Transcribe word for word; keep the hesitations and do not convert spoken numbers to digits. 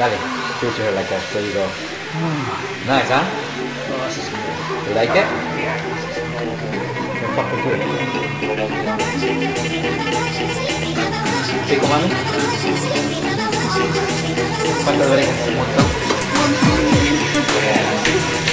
Dale, treat her like that. There you go. Nice, huh? Oh, this is good. You like it? Yeah. You're fucking good. Pico, mami. ¿Cuántas orejas? Un montón. Yeah.